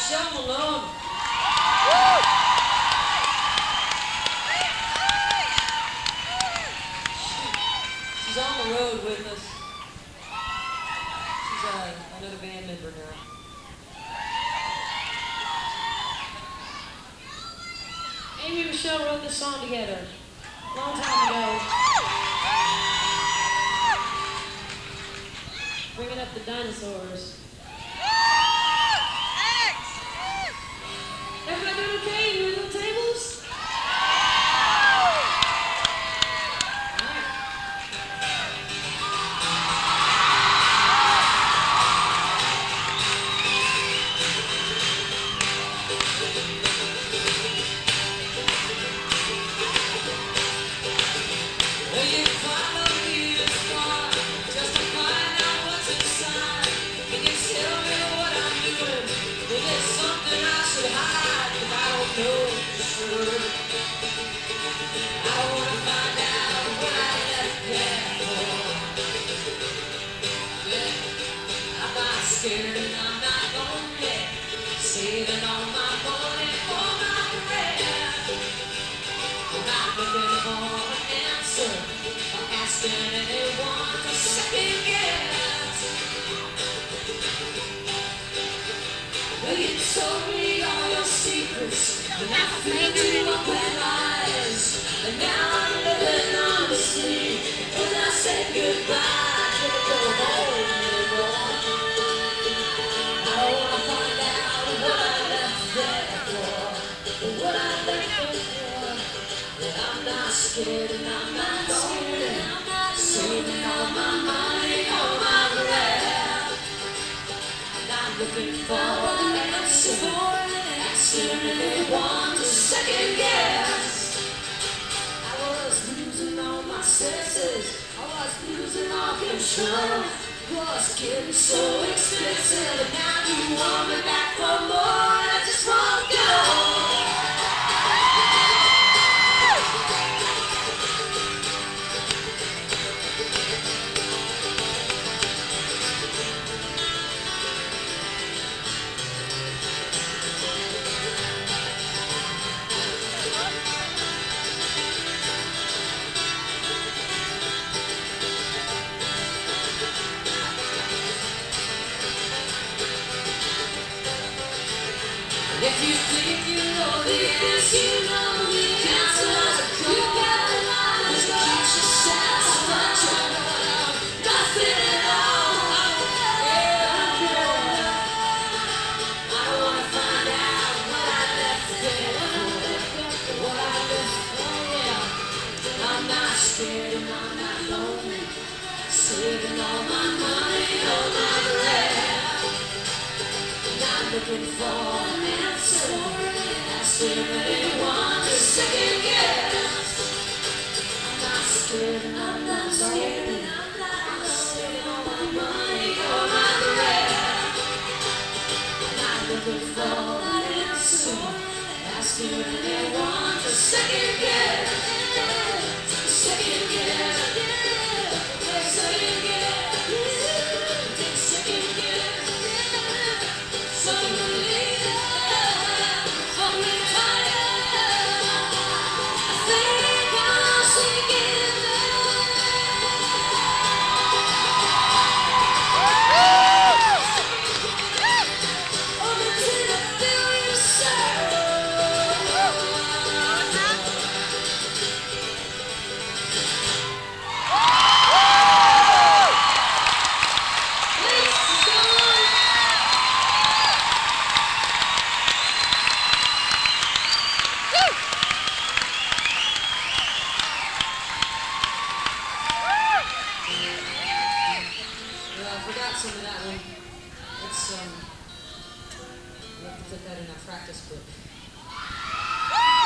Michelle Malone. She's on the road with us. She's another band member now. Amy and Michelle wrote this song together a long time ago. Bringing up the dinosaurs. Everybody doing okay in your little tables? Scared and I'm not lonely, saving all my money for my breath. I'm not looking for an answer, or asking anyone to second guess. Well, you told me all your secrets, and I filled you up with lies, and now I'm living honestly. When I said goodbye, can't go home anymore. I'm not scared and I'm not lonely, saving all my money, all my breath. I'm not looking for an answer, asking anyone to second guess. I was losing all my senses, I was losing all control. It was getting so expensive, and now you want me back for more, and I just won't go. If you think you know the answer, you know the answer. You got a lot of keeps you satisfied. Nothing at all. I wanna find out what I left there for. What I left for, yeah. I'm not scared and I'm not lonely, saving all my money, all my breath. Not looking for an answer, asking anyone to second guess. I'm not scared and I'm not lonely, I'm saving all my money, all my breath. Not looking for an answer, asking anyone to second guess. Second guess. Second guess. Second guess. I forgot some of that one. It's we have to put that in our practice book.